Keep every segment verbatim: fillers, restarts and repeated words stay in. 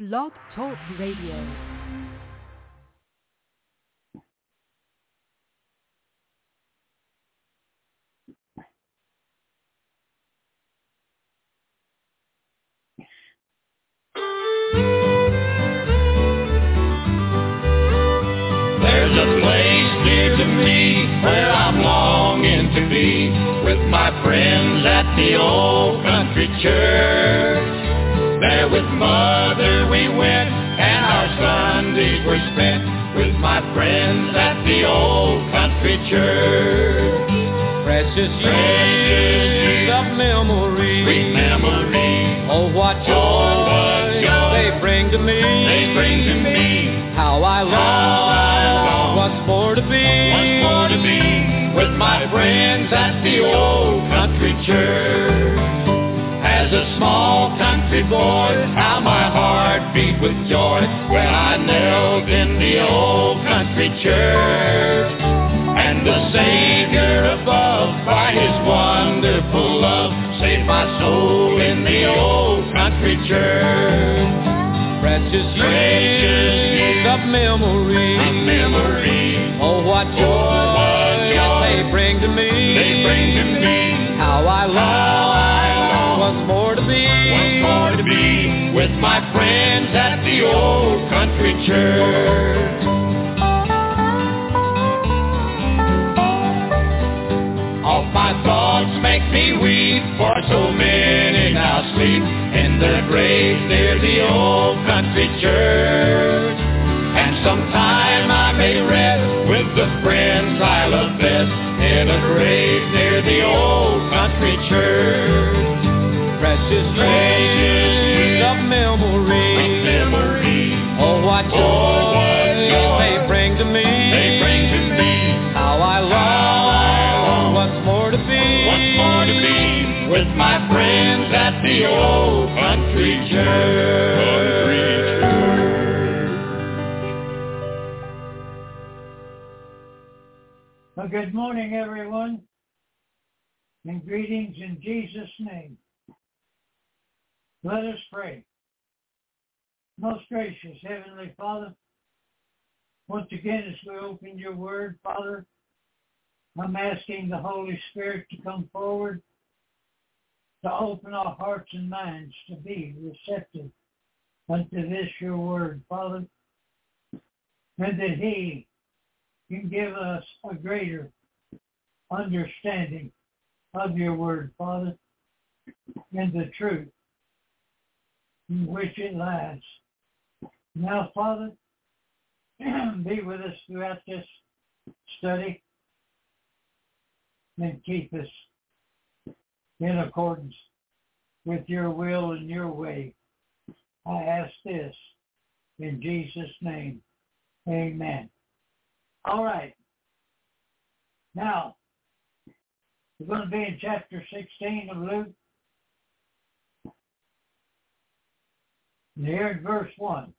Blog Talk Radio. There's a place dear to me where I'm longing to be with my friends at the old country church. There with Mother we went and our Sundays were spent with my friends at the old country church. Precious years of memory, Sweet memory, oh what joy, oh, what joy they bring to me. They bring to me. How I long once more to be, once more to be with my friends at the old country church. As a small country boy, how my heart beat with joy when I knelt in the old country church. And the Savior above, by His wonderful love, saved my soul in the old country church. Precious years of memory, A memory, oh what joy, oh, what joy they bring to me. they bring to me. How I long once more to be, Once more to be with my friends at the old country church. All my thoughts make me weep, for so many now sleep in their graves near the old country church. And sometime I may rest with the friends I love best in a grave near the old country church. precious years of memory, A memory, oh what joy, oh, what joy they bring to me. they bring to me. How I long once more to be, Once more to be with my friends at the old country church. Well, good morning, everyone, and greetings in Jesus' name. Let us pray. Most gracious Heavenly Father, once again as we open your word, Father, I'm asking the Holy Spirit to come forward to open our hearts and minds to be receptive unto this your word, Father, and that He can give us a greater understanding of your word, Father, and the truth in which it lies. Now, Father, be with us throughout this study and keep us in accordance with your will and your way. I ask this in Jesus' name. Amen. All right. Now, we're going to be in chapter sixteen of Luke. And here in verse one,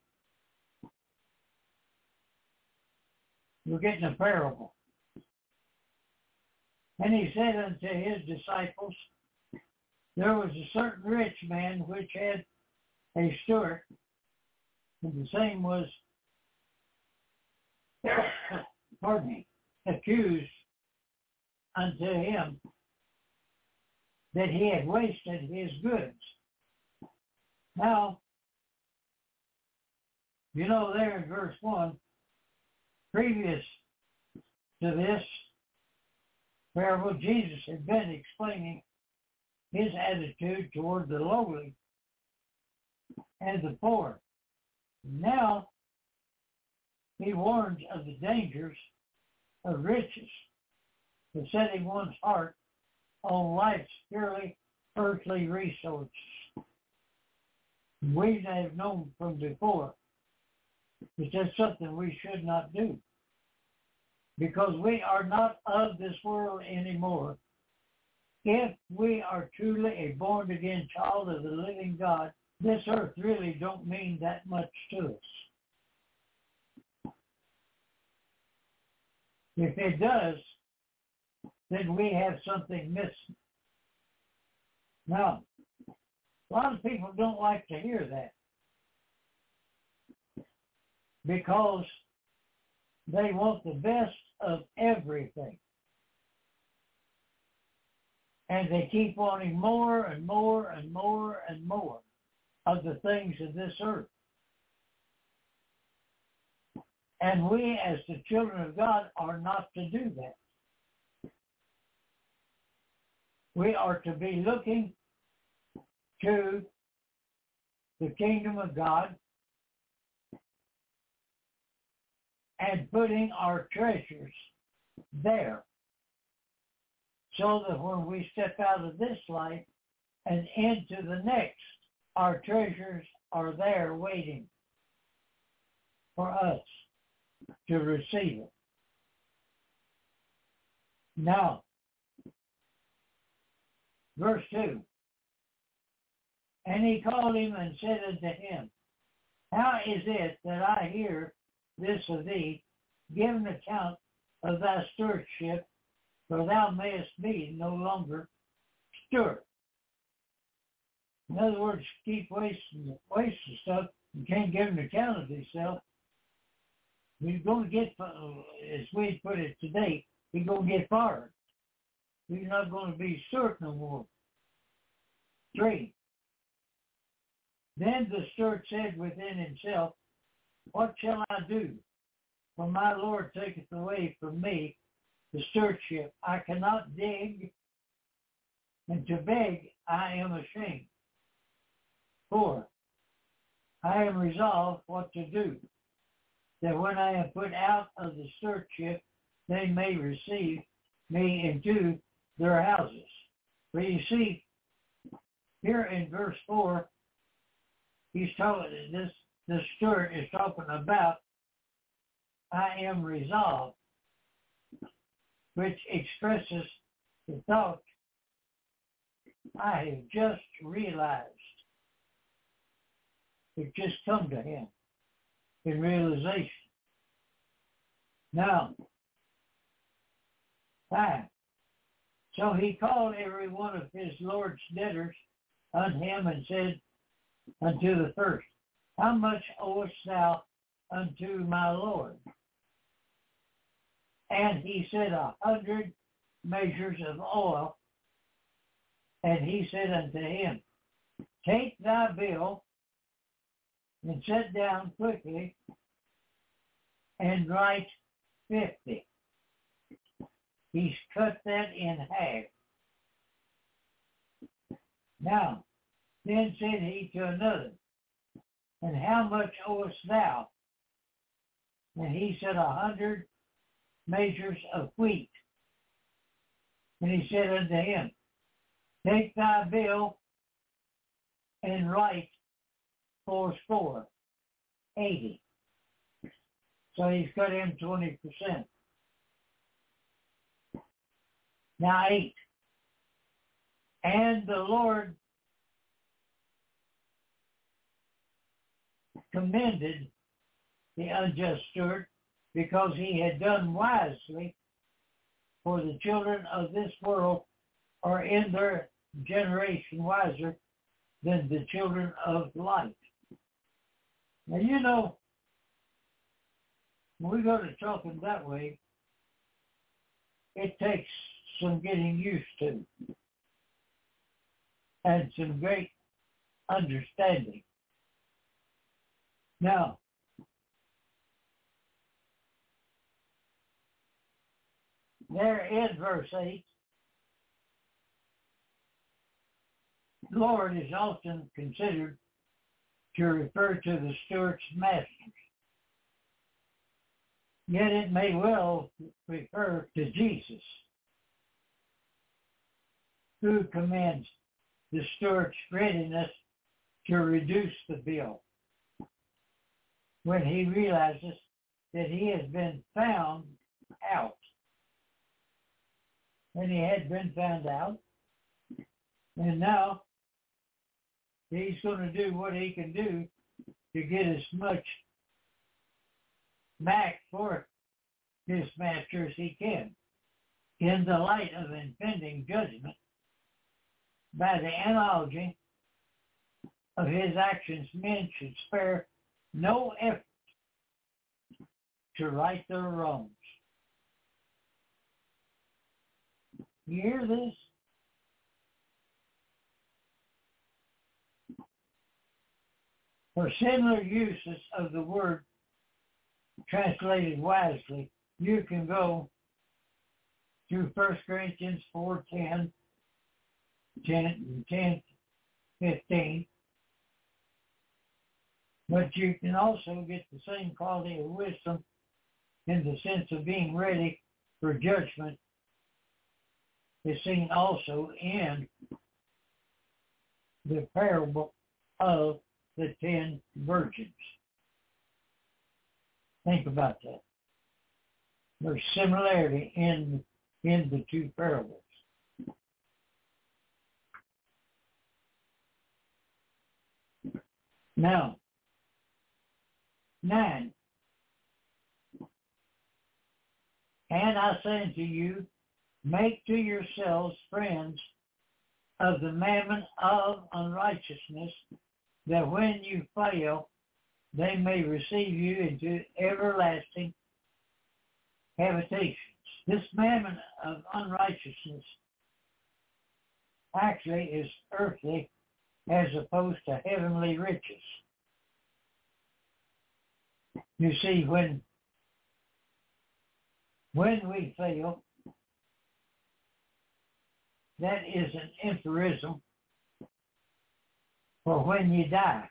we're getting a parable. And he said unto his disciples, there was a certain rich man which had a steward, and the same was, pardon me, accused unto him that he had wasted his goods. Now, you know there in verse one, previous to this parable, Jesus had been explaining his attitude toward the lowly and the poor. Now, he warns of the dangers of riches, of setting one's heart on life's purely earthly resources. We have known from before that that's something we should not do, because we are not of this world anymore. If we are truly a born-again child of the living God, this earth really don't mean that much to us. If it does, then we have something missing. Now, a lot of people don't like to hear that. because they want the best of everything. And they keep wanting more and more and more and more of the things of this earth. And we, as the children of God, are not to do that. We are to be looking to the kingdom of God and putting our treasures there, so that when we step out of this life and into the next, our treasures are there waiting for us to receive it. Now, verse two. And he called him and said unto him, How is it that I hear this of thee? Give an account of thy stewardship, for thou mayest be no longer steward. In other words, keep wasting, wasting stuff. You can't give an account of yourself. You're going to get, as we put it today, you're going to get fired. You're not going to be steward no more. Three. Then the steward said within himself, What shall I do? For my Lord taketh away from me the stewardship. I cannot dig, and to beg I am ashamed. Four, I am resolved what to do, that when I am put out of the stewardship, they may receive me into their houses. For you see, here in verse four, he's talking, this, this steward is talking about, I am resolved, which expresses the thought, I have just realized. It just come to him in realization. Now, five. So he called every one of his Lord's debtors unto him and said unto the first, How much owest thou unto my Lord? And he said, A hundred measures of oil. And he said unto him, Take thy bill and sit down quickly and write fifty. He's cut that in half. Now, then said he to another, And how much owest thou? And he said, A hundred measures of wheat. And he said unto him, Take thy bill and write fourscore, eighty. So he's cut him twenty percent. Now eight. And the Lord commended the unjust steward because he had done wisely, for the children of this world are in their generation wiser than the children of light. Now, you know, when we go to talking that way, it takes some getting used to and some great understanding. Now, there in verse eight, Lord is often considered to refer to the steward's masters. Yet it may well refer to Jesus, who commands the steward's readiness to reduce the bill when he realizes that he has been found out. And he had been found out, and now he's going to do what he can do to get as much back for his master as he can. In the light of impending judgment, by the analogy of his actions, men should spare no effort to right their wrongs. You hear this? For similar uses of the word translated wisely, you can go to First Corinthians four, ten, ten, ten, fifteen. But you can also get the same quality of wisdom in the sense of being ready for judgment is seen also in the parable of the ten virgins. Think about that. There's similarity in, in the two parables. Now, nine. And I say unto you, make to yourselves friends of the mammon of unrighteousness, that when you fail, they may receive you into everlasting habitations. This mammon of unrighteousness actually is earthly as opposed to heavenly riches. You see, when when we fail, that is an empharism for when you die.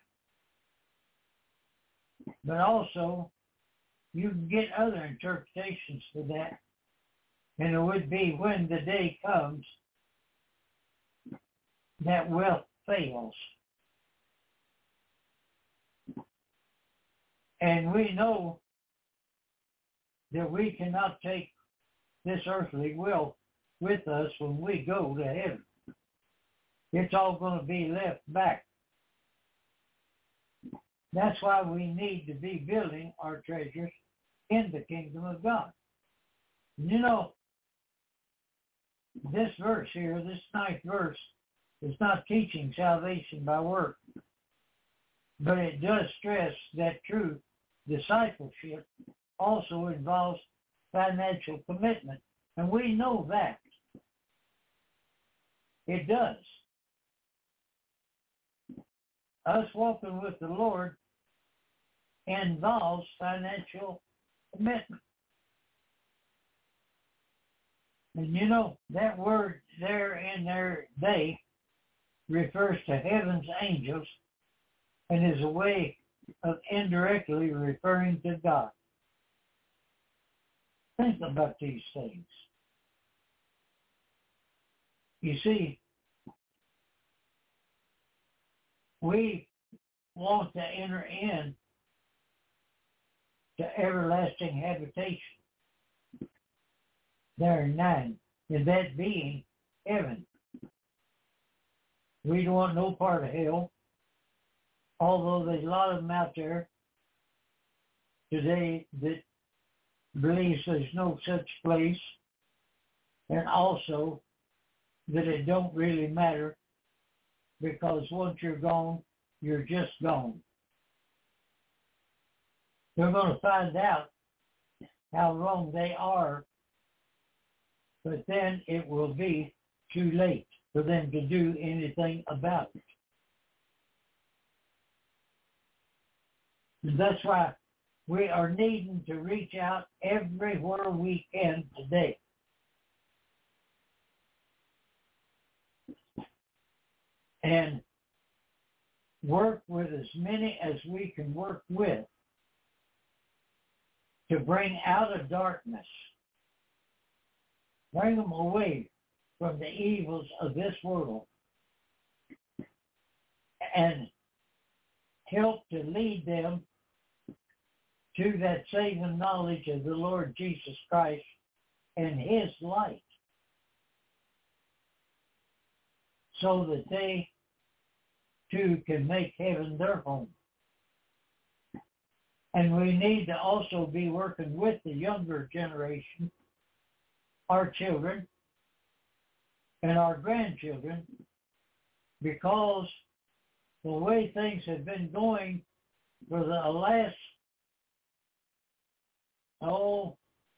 But also, you can get other interpretations for that, and it would be when the day comes that wealth fails. And we know that we cannot take this earthly wealth with us when we go to heaven. It's all going to be left back. That's why we need to be building our treasures in the kingdom of God. You know, this verse here, this ninth verse, is not teaching salvation by work, but it does stress that true discipleship also involves financial commitment. And we know that. It does. Us walking with the Lord involves financial commitment. And you know, that word there in their day refers to heaven's angels and is a way of indirectly referring to God. Think about these things. You see, we want to enter in to everlasting habitation. There are nine, and that being heaven. We don't want no part of hell, although there's a lot of them out there today that believes there's no such place, and also that it don't really matter, because once you're gone, you're just gone. They're going to find out how wrong they are, but then it will be too late for them to do anything about it. And that's why we are needing to reach out everywhere we can today. And work with as many as we can work with to bring out of darkness, bring them away from the evils of this world, and help to lead them to that saving knowledge of the Lord Jesus Christ and His light, so that they too can make heaven their home. And we need to also be working with the younger generation, our children and our grandchildren, because the way things have been going for the last oh,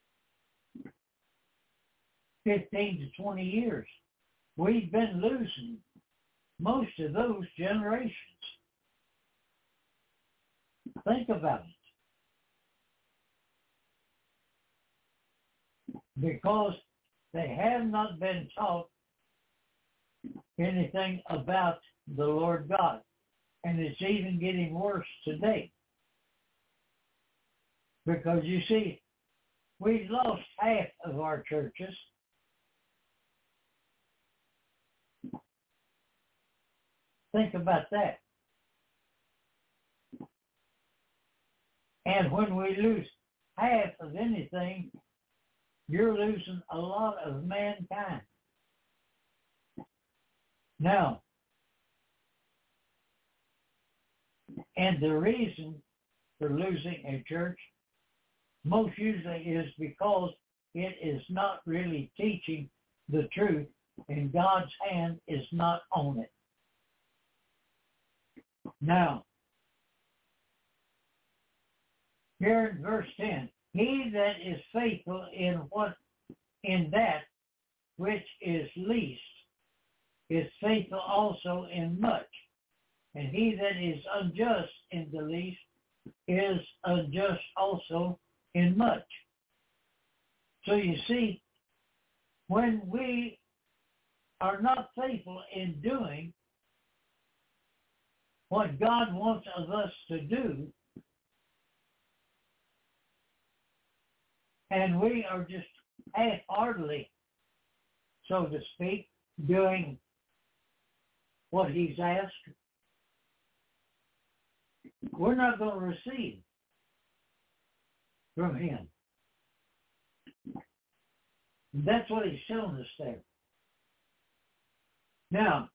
fifteen to twenty years, we've been losing most of those generations. Think about it. Because they have not been taught anything about the Lord God. And it's even getting worse today. Because you see, we've lost half of our churches. Think about that. And when we lose half of anything, you're losing a lot of mankind. Now, and the reason for losing a church most usually is because it is not really teaching the truth and God's hand is not on it. Now, here in verse ten, he that is faithful in what in that which is least is faithful also in much. And he that is unjust in the least is unjust also in much. So you see, when we are not faithful in doing what God wants of us to do, and we are just half-heartedly, so to speak, doing what he's asked, we're not going to receive from him. That's what he's showing us there. Now,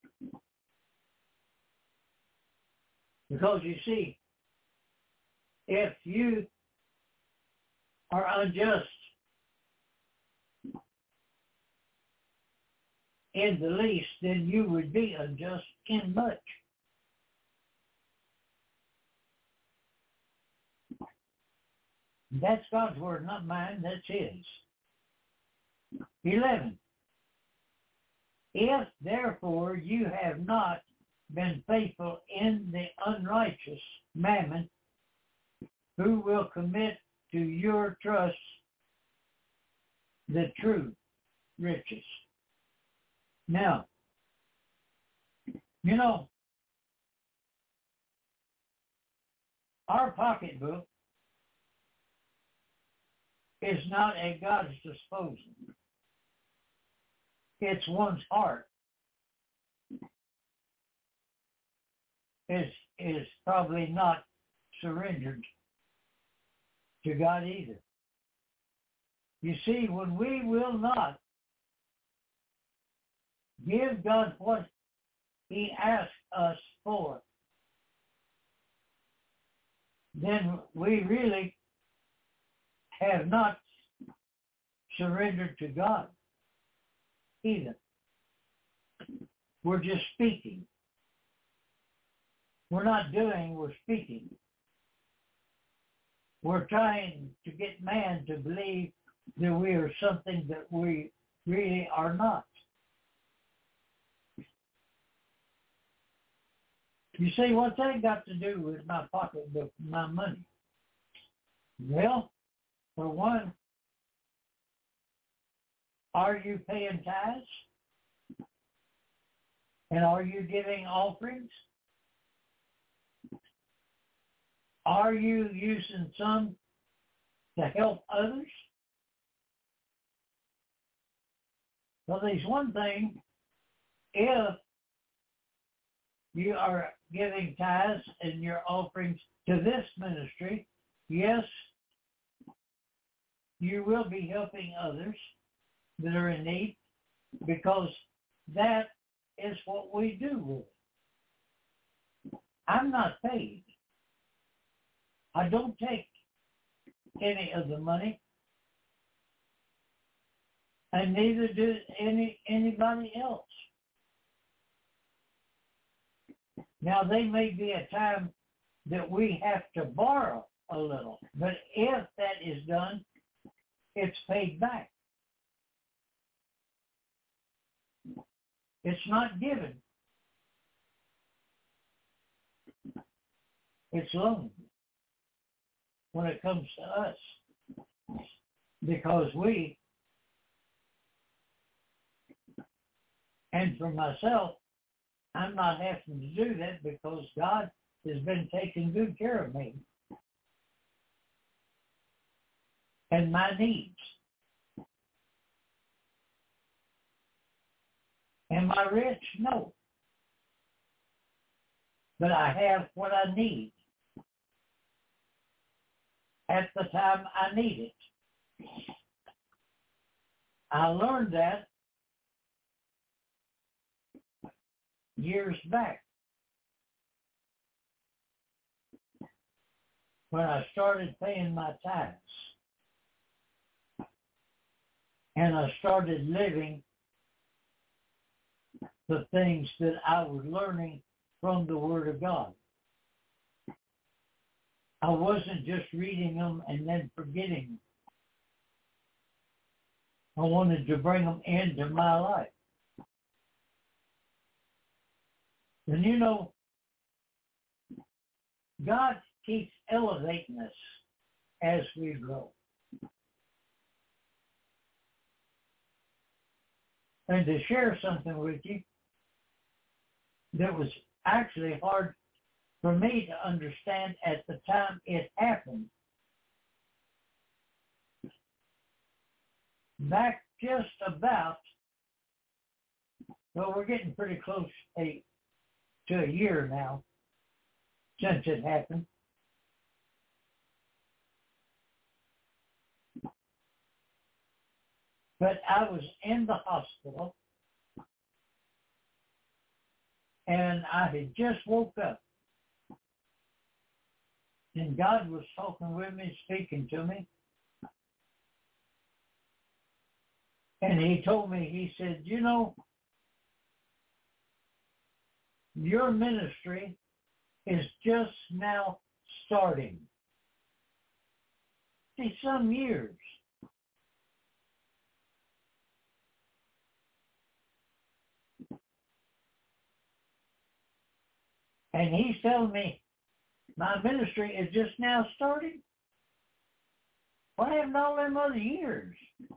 because you see, if you are unjust in the least, then you would be unjust in much. That's God's word, not mine. That's his. eleven. If, therefore, you have not been faithful in the unrighteous mammon, who will commit to your trust the true riches? Now, you know, our pocketbook is not at God's disposal. It's one's heart is is probably not surrendered to God either. You see, when we will not give God what he asks us for, then we really have not surrendered to God either. We're just speaking. We're not doing, we're speaking. We're trying to get man to believe that we are something that we really are not. You say, what's that got to do with my pocketbook and my money? Well, for one, are you paying tithes? And are you giving offerings? Are you using some to help others? Well, there's one thing. If you are giving tithes and your offerings to this ministry, yes, you will be helping others that are in need, because that is what we do with it. I'm not paid. I don't take any of the money, and neither do any anybody else. Now, there may be a time that we have to borrow a little, but if that is done it's paid back. It's not given. It's loaned when it comes to us. Because we, and for myself, I'm not having to do that because God has been taking good care of me and my needs. Am I rich? No. But I have what I need at the time I need it. I learned that years back when I started paying my tithes and I started living the things that I was learning from the Word of God. I wasn't just reading them and then forgetting them. I wanted to bring them into my life. And you know, God keeps elevating us as we grow. And to share something with you that was actually hard for me to understand at the time it happened. Back just about, well, we're getting pretty close a, to a year now since it happened. But I was in the hospital and I had just woke up. And God was talking with me, speaking to me. And he told me, he said, you know, your ministry is just now starting. See, some years. And he's telling me, my ministry is just now starting? What happened all them other years?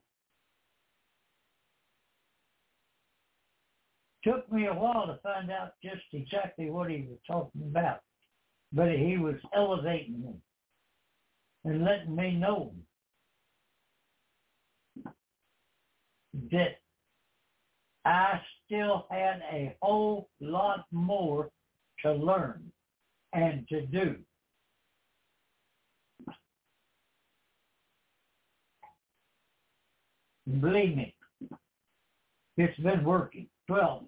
Took me a while to find out just exactly what he was talking about. But he was elevating me and letting me know that I still had a whole lot more to learn and to do. Believe me, it's been working. twelve.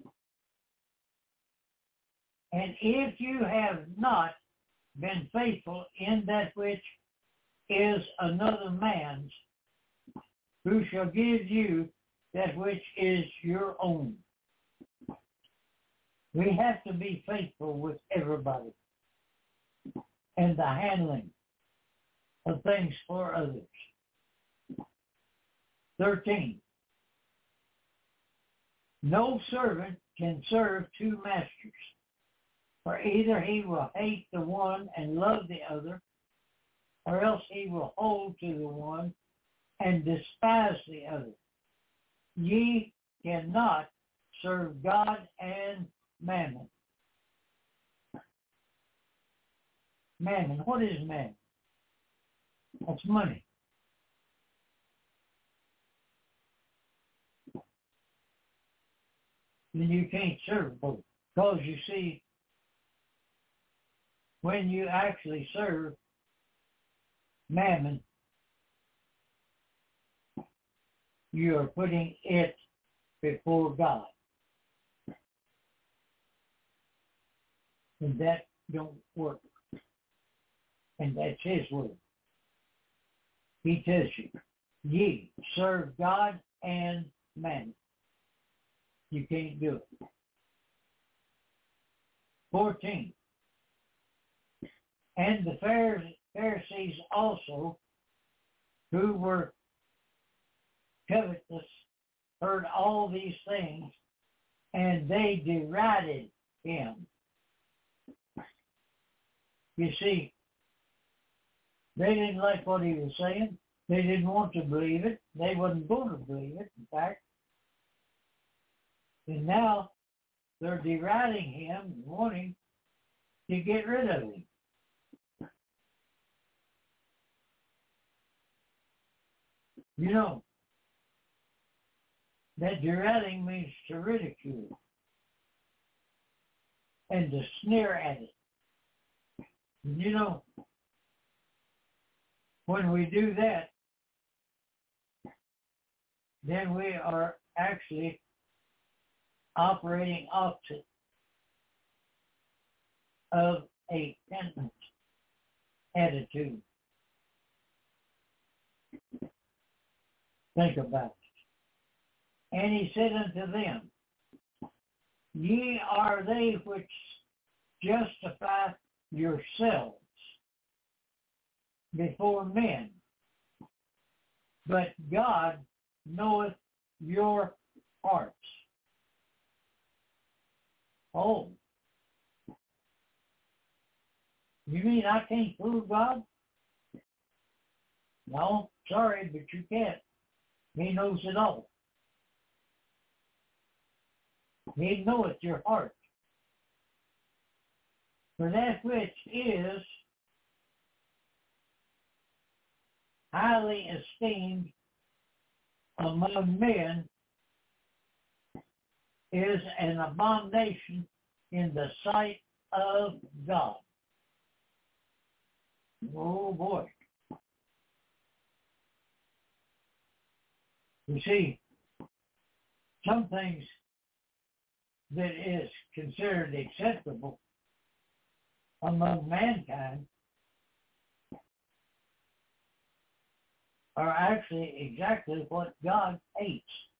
And if you have not been faithful in that which is another man's, who shall give you that which is your own? We have to be faithful with everybody and the handling of things for others. thirteen. No servant can serve two masters, for either he will hate the one and love the other, or else he will hold to the one and despise the other. Ye cannot serve God and mammon. Mammon, what is mammon? That's money. Then you can't serve both. Because you see, when you actually serve mammon, you are putting it before God. And that don't work. And that's his word. He tells you, ye serve God and mammon. You can't do it. fourteen. And the Pharisees also, who were covetous heard all these things, and they derided him. You see, they didn't like what he was saying. They didn't want to believe it. They wasn't going to believe it, in fact. And now they're deriding him and wanting to get rid of him. You know, that deriding means to ridicule and to sneer at it. And you know, when we do that, then we are actually operating opposite of a penitent attitude. Think about it. And he said unto them, ye are they which justify yourselves before men, but God knoweth your hearts. Oh, you mean I can't fool God? No, sorry, but you can't. He knows it all. He knoweth your heart. For that which is highly esteemed among men is an abomination in the sight of God. Oh boy. You see, some things that is considered acceptable among mankind are actually exactly what God hates.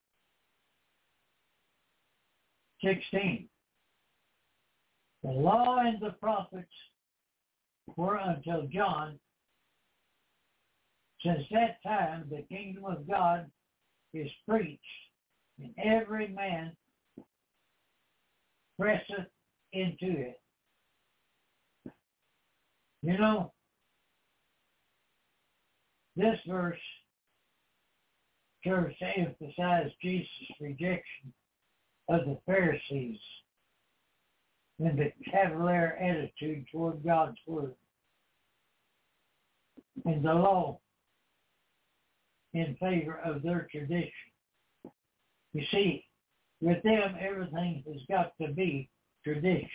sixteen. The law and the prophets were until John. Since that time, the kingdom of God is preached, and every man presseth into it. You know, this verse serves to emphasize Jesus' rejection of the Pharisees and the cavalier attitude toward God's word and the law in favor of their tradition. You see, with them, everything has got to be tradition.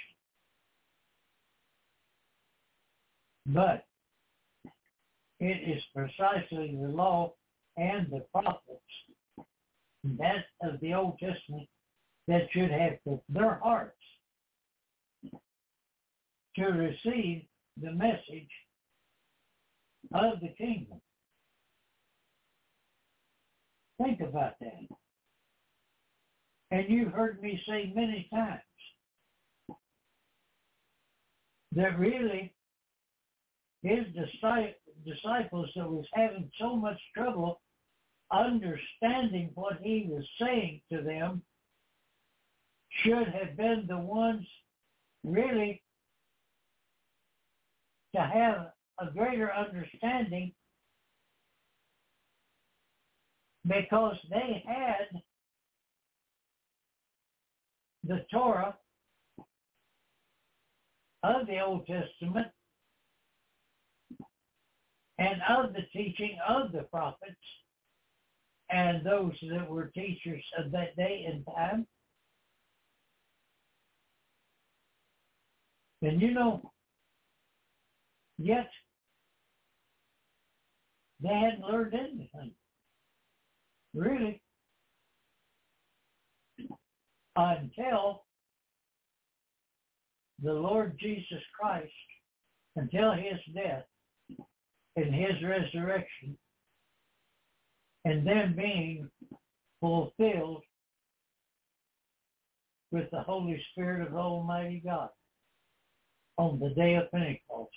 But it is precisely the law and the prophets, that of the Old Testament, that should have put their hearts to receive the message of the kingdom. Think about that. And you've heard me say many times that really his disciples that was having so much trouble understanding what he was saying to them should have been the ones really to have a greater understanding, because they had the Torah of the Old Testament and of the teaching of the prophets and those that were teachers of that day and time. And you know, yet they hadn't learned anything, really, until the Lord Jesus Christ, until his death and his resurrection, and then being fulfilled with the Holy Spirit of Almighty God on the day of Pentecost.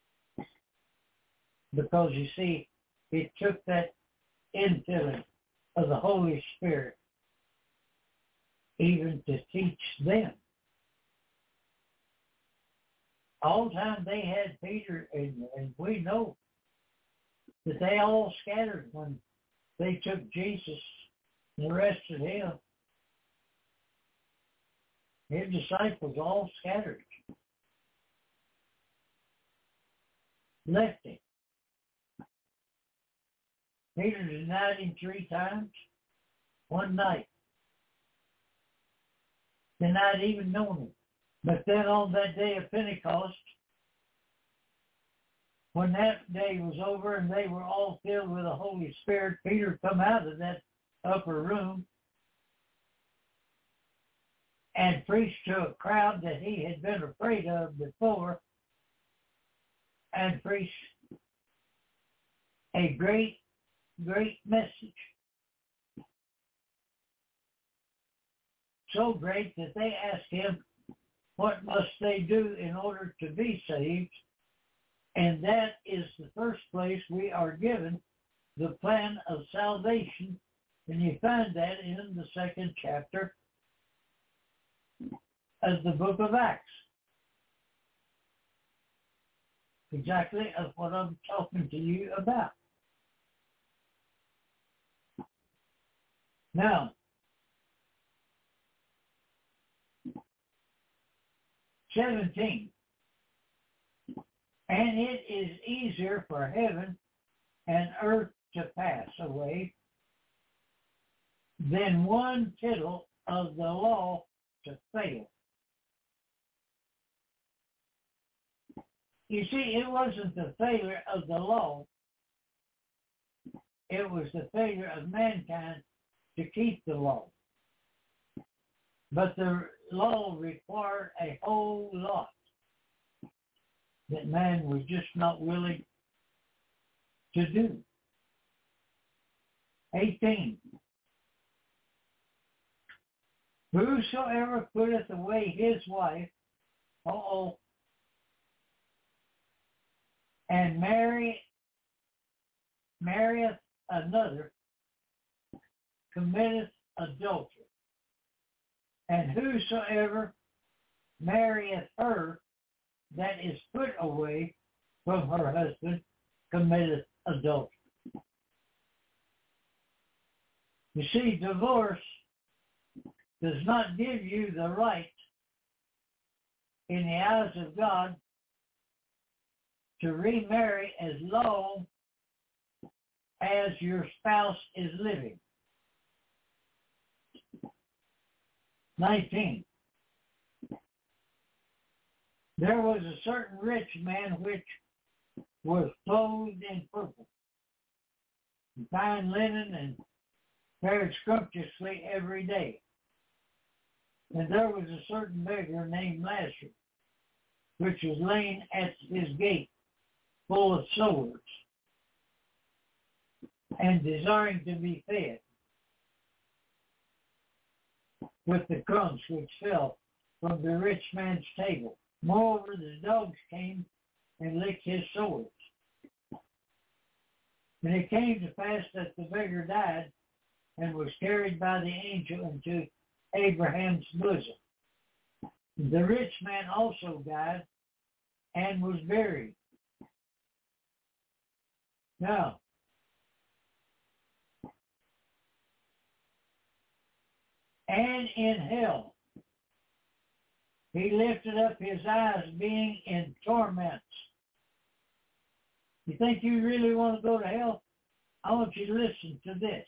Because you see, it took that infilling of the Holy Spirit, even to teach them. All the time they had Peter, and, and we know that they all scattered when they took Jesus and arrested him. His disciples all scattered. Left him. Peter denied him three times one night. Denied even knowing him. But then on that day of Pentecost, when that day was over and they were all filled with the Holy Spirit, Peter come out of that upper room and preached to a crowd that he had been afraid of before, and preached a great, great message. So great that they asked him, what must they do in order to be saved? And that is the first place we are given the plan of salvation. And you find that in the second chapter of the book of Acts. Exactly of what I'm talking to you about. Now, seventeen. And it is easier for heaven and earth to pass away than one tittle of the law to fail. You see, it wasn't the failure of the law. It was the failure of mankind to keep the law. But the law required a whole lot that man was just not willing to do. eighteen. Whosoever putteth away his wife, uh-oh, and marry, marrieth another, committeth adultery. And whosoever marrieth her that is put away from her husband committeth adultery. You see, divorce does not give you the right in the eyes of God to remarry as long as your spouse is living. nineteen. There was a certain rich man which was clothed in purple, and fine linen, and fared scrumptiously every day. And there was a certain beggar named Lazarus, which was laid at his gate, full of sores, and desiring to be fed with the crumbs which fell from the rich man's table. Moreover, the dogs came and licked his sores. And it came to pass that the beggar died and was carried by the angel into Abraham's bosom. The rich man also died and was buried. Now, and in hell he lifted up his eyes, being in torments. You think you really want to go to hell? I want you to listen to this.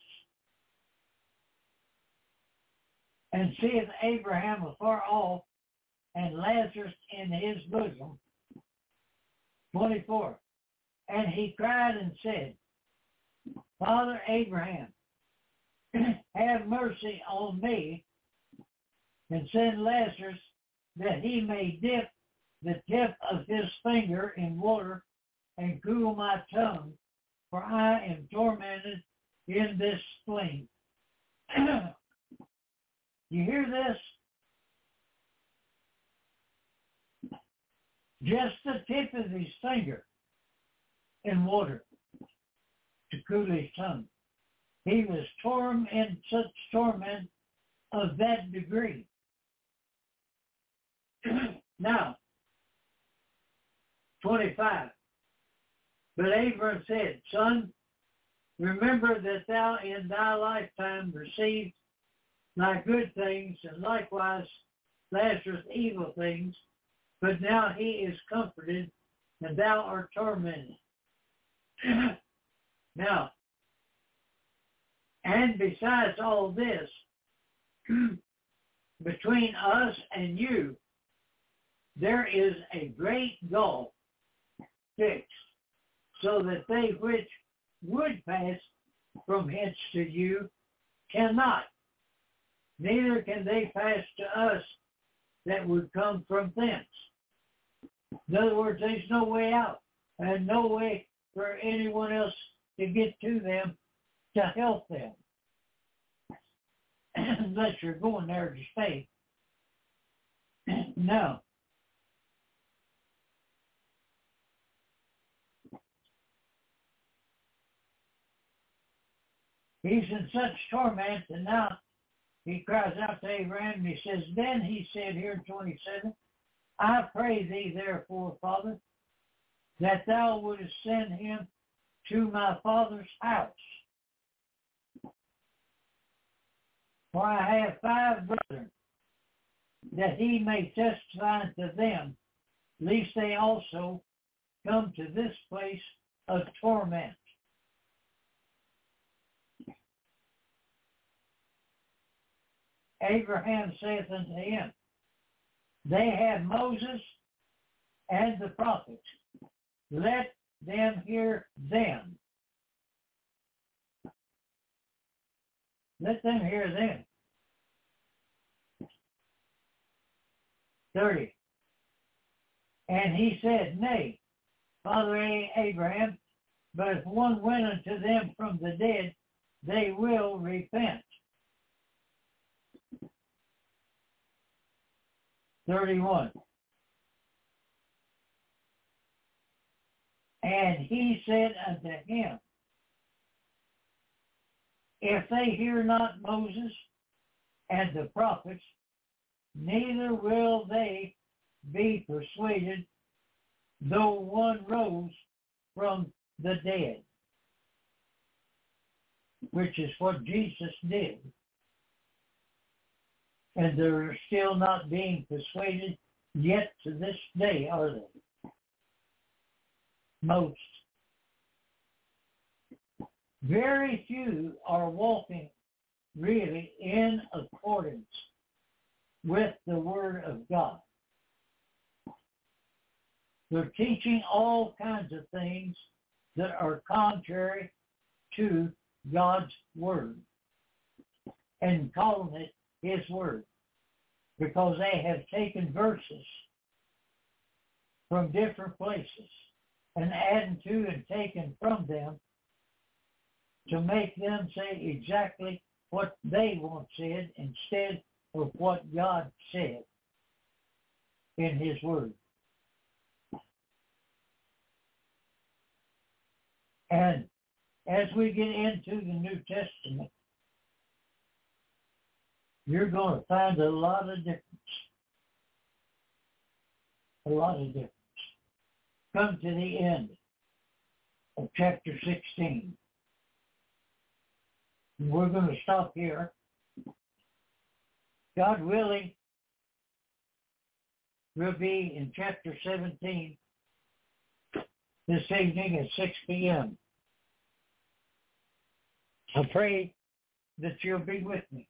And seeth Abraham afar off, and Lazarus in his bosom. twenty-four. And he cried and said, Father Abraham, have mercy on me, and send Lazarus that he may dip the tip of his finger in water and cool my tongue, for I am tormented in this flame. You hear this? Just the tip of his finger in water to cool his tongue. he was torn in such torment of that degree. Now, twenty-five. But Abram said, Son, remember that thou in thy lifetime received thy good things, and likewise Lazarus evil things, but now he is comforted, and thou art tormented. Now, and besides all this, between us and you, there is a great gulf fixed, so that they which would pass from hence to you cannot, neither can they pass to us that would come from thence. In other words, there's no way out, and no way for anyone else to get to them to help them, unless you're going there to stay. No. He's in such torment, and now he cries out to Abraham, and he says, Then he said here in twenty-seven, I pray thee therefore, Father, that thou wouldest send him to my father's house. For I have five brethren, that he may testify to them, lest they also come to this place of torment. Abraham saith unto him, They have Moses and the prophets. Let them hear them. Let them hear them. thirty. And he said, Nay, Father Abraham, but if one went unto them from the dead, they will repent. thirty-one. And he said unto him, If they hear not Moses and the prophets, neither will they be persuaded, though one rose from the dead, which is what Jesus did. And they're still not being persuaded yet to this day, are they? Most. Very few are walking really in accordance with the Word of God. They're teaching all kinds of things that are contrary to God's Word and calling it His Word, because they have taken verses from different places and added to and taken from them to make them say exactly what they want said instead of what God said in His Word. And as we get into the New Testament, you're going to find a lot of difference. A lot of difference. Come to the end of chapter sixteen. And we're going to stop here. God willing, we'll be in chapter seventeen this evening at six p.m. I pray that you'll be with me.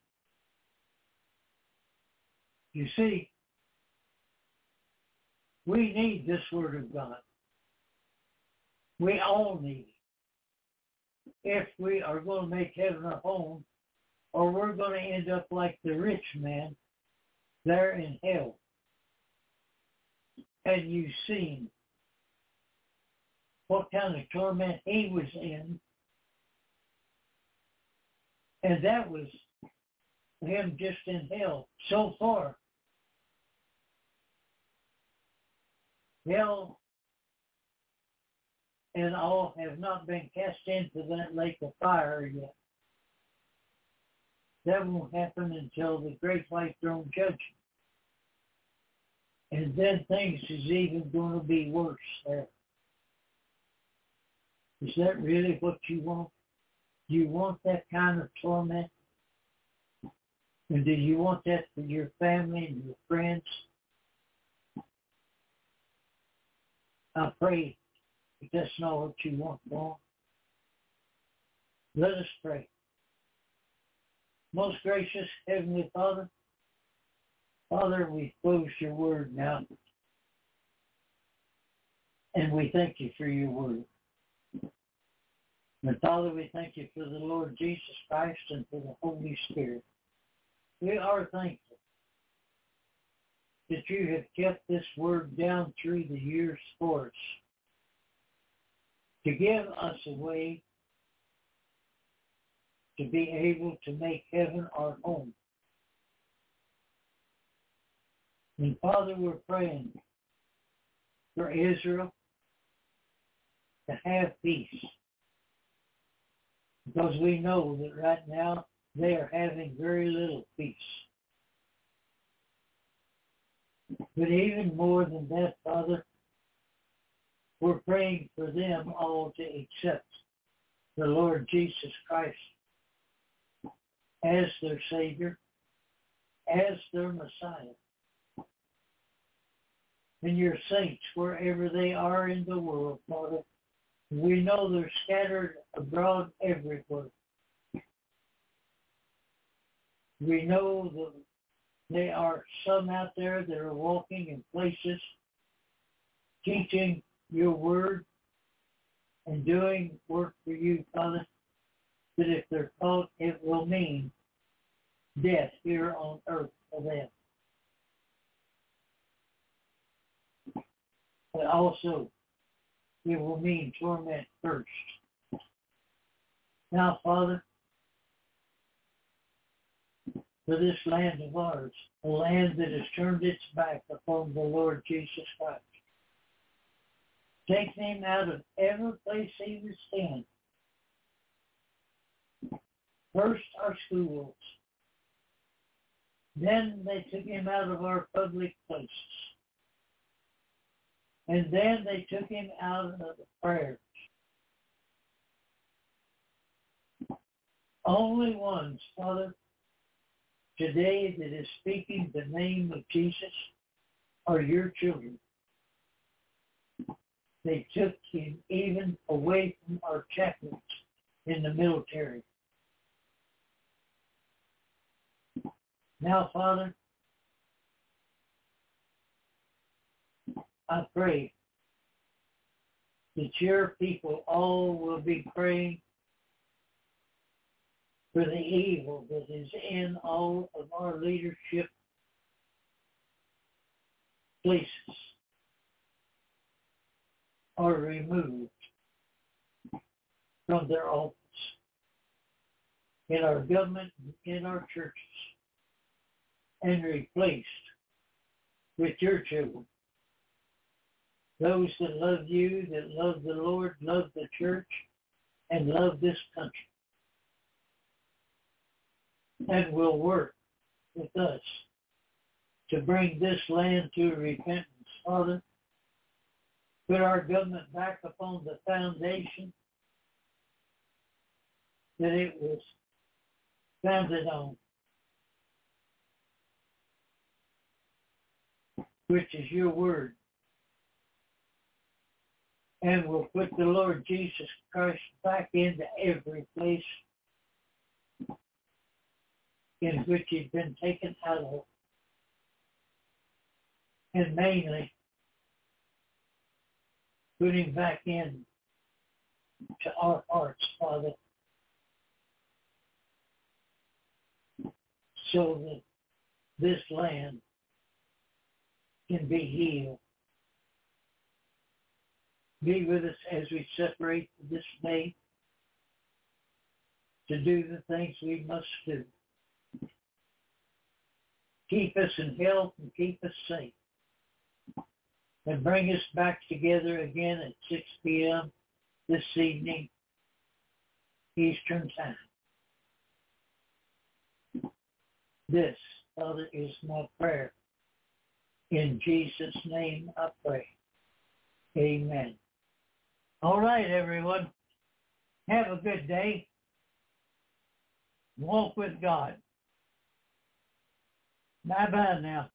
You see, we need this Word of God. We all need it. If we are going to make heaven a home, or we're going to end up like the rich man there in hell. And you've seen what kind of torment he was in. And that was him just in hell so far. Hell and all have not been cast into that lake of fire yet. That won't happen until the great white throne judgment. And then things is even going to be worse there. Is that really what you want? Do you want that kind of torment? And do you want that for your family and your friends? I pray if that's not what you want, Lord. Let us pray. Most gracious Heavenly Father, Father, we close your word now. And we thank you for your word. And Father, we thank you for the Lord Jesus Christ and for the Holy Spirit. We are thankful that you have kept this word down through the years for us to give us a way to be able to make heaven our home. And Father, we're praying for Israel to have peace, because we know that right now they are having very little peace. But even more than that, Father, we're praying for them all to accept the Lord Jesus Christ as their Savior, as their Messiah. And your saints, wherever they are in the world, Father, we know they're scattered abroad everywhere. We know that there are some out there that are walking in places, teaching your word and doing work for you, Father, that if they're caught, it will mean death here on earth for them. But also, it will mean torment first. Now, Father, for this land of ours, a land that has turned its back upon the Lord Jesus Christ, take him out of every place he was in. First, our schools. Then they took him out of our public places. And then they took him out of the prayers. Only ones, Father, today that is speaking the name of Jesus are your children. They took him even away from our chaplains in the military. Now, Father, I pray that your people all will be praying for the evil that is in all of our leadership places are removed from their office in our government, in our churches, and replaced with your children. Those that love you, that love the Lord, love the church, and love this country. And will work with us to bring this land to repentance, Father. Put our government back upon the foundation that it was founded on, which is your word. And we'll put the Lord Jesus Christ back into every place in which he's been taken out of. And mainly, put him back in to our hearts, Father, so that this land can be healed. Be with us as we separate this day to do the things we must do. Keep us in health and keep us safe. And bring us back together again at six p.m. this evening, Eastern Time. This, Father, is my prayer. In Jesus' name I pray. Amen. All right, everyone. Have a good day. Walk with God. Bye-bye now.